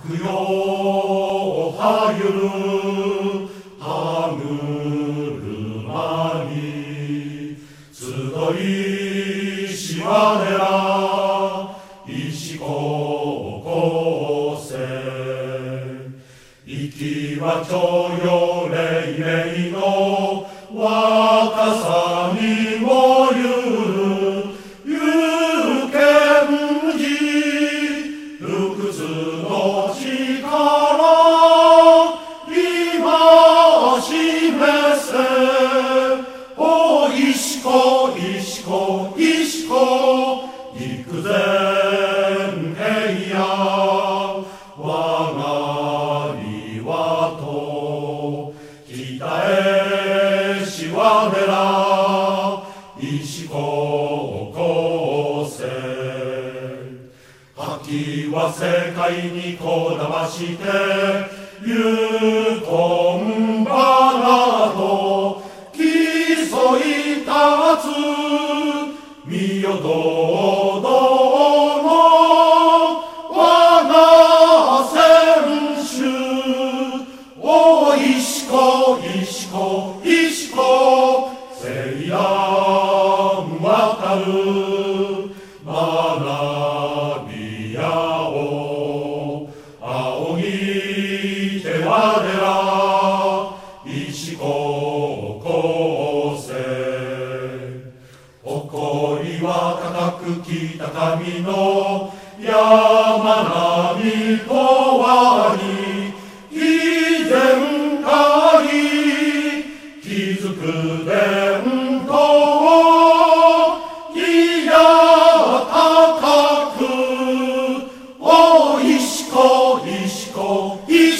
白よはゆる歯車に集いしわねら石ここせ息はちょよれいれいの若さにもゆるゆけんじ不屈の力今示せお石こ石こ石こ幾千平野我が庭と北へしわねら石ここせ秋は世界にこだましてゆこんばなど競い立つみよ堂々の我が選手お石こ石こ石こ西安渡る学びやお仰ぎて我ら石ここせ誇りは高く北上の山並とわに以前から築く伝統いや高くお石こ石こ石